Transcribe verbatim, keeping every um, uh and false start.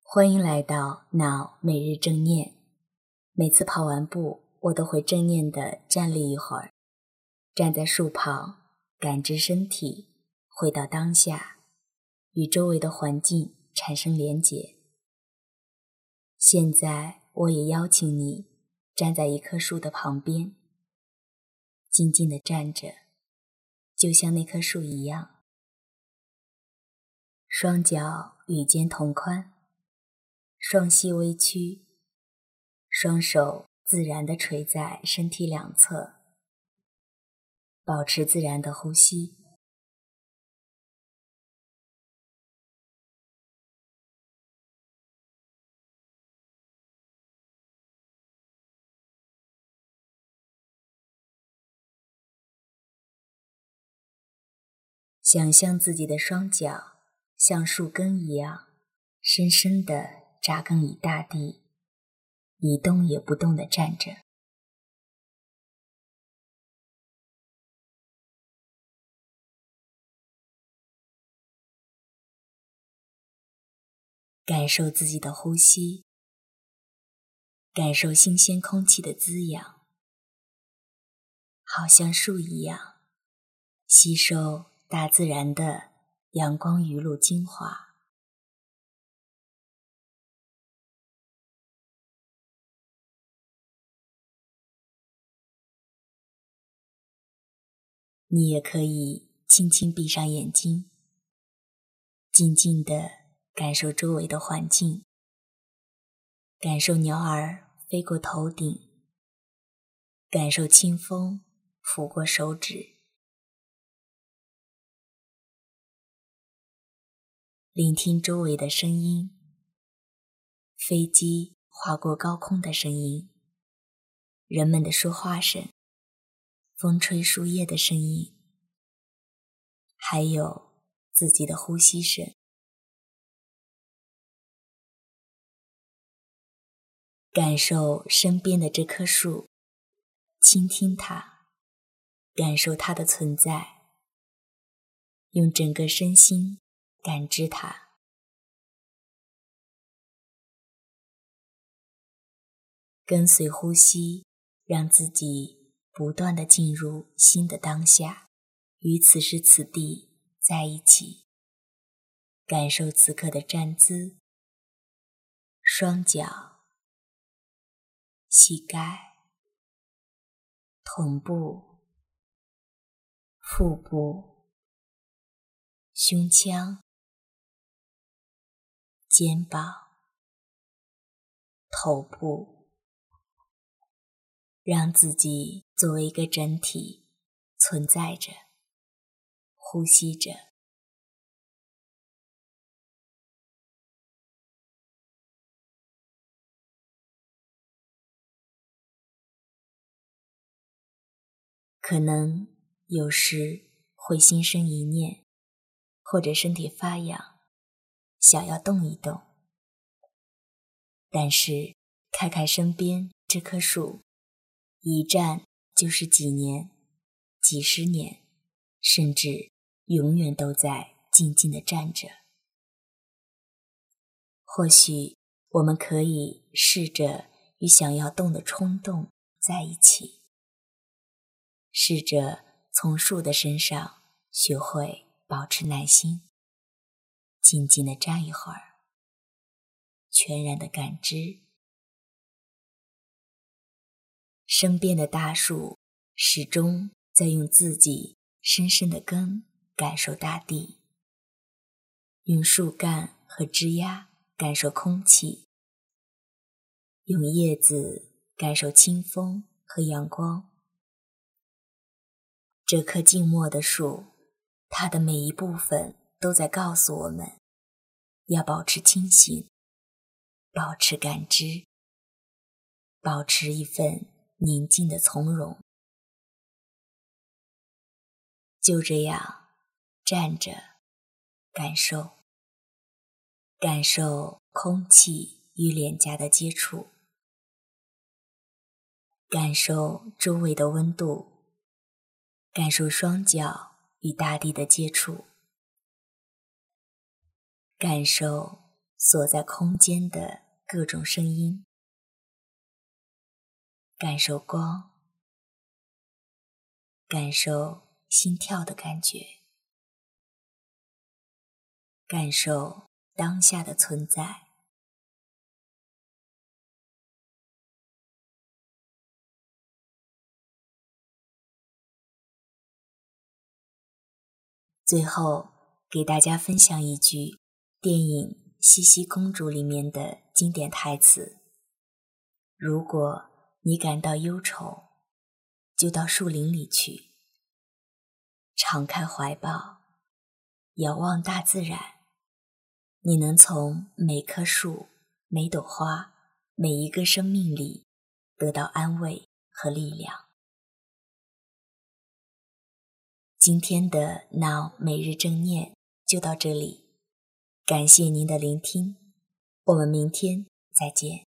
欢迎来到脑每日正念。每次跑完步，我都会正念地站立一会儿，站在树旁，感知身体，回到当下，与周围的环境产生连结。现在我也邀请你站在一棵树的旁边，静静地站着，就像那棵树一样，双脚与肩同宽，双膝微曲，双手自然地垂在身体两侧，保持自然的呼吸。想象自己的双脚像树根一样，深深地扎根于大地，一动也不动地站着。感受自己的呼吸，感受新鲜空气的滋养，好像树一样，吸收大自然的阳光雨露精华。你也可以轻轻闭上眼睛，静静地感受周围的环境，感受鸟儿飞过头顶，感受清风拂过手指，聆听周围的声音，飞机划过高空的声音，人们的说话声，风吹树叶的声音，还有自己的呼吸声。感受身边的这棵树，倾听它，感受它的存在，用整个身心感知它。跟随呼吸，让自己不断地进入新的当下，与此时此地在一起，感受此刻的站姿，双脚、膝盖、臀部、腹部、胸腔、肩膀、头部，让自己作为一个整体存在着，呼吸着。可能有时会心生一念，或者身体发痒，想要动一动。但是看看身边这棵树，一站就是几年、几十年，甚至永远都在静静地站着。或许我们可以试着与想要动的冲动在一起，试着从树的身上学会保持耐心，静静地站一会儿，全然的感知。身边的大树始终在用自己深深的根感受大地，用树干和枝桠感受空气，用叶子感受清风和阳光。这棵静默的树，它的每一部分都在告诉我们，要保持清醒，保持感知，保持一份宁静的从容。就这样站着，感受，感受空气与脸颊的接触，感受周围的温度，感受双脚与大地的接触，感受锁在空间的各种声音，感受光，感受心跳的感觉，感受当下的存在。最后给大家分享一句电影《茜茜公主》里面的经典台词：如果你感到忧愁，就到树林里去，敞开怀抱，遥望大自然，你能从每棵树、每朵花、每一个生命里得到安慰和力量。今天的 Now 每日正念就到这里，感谢您的聆听，我们明天再见。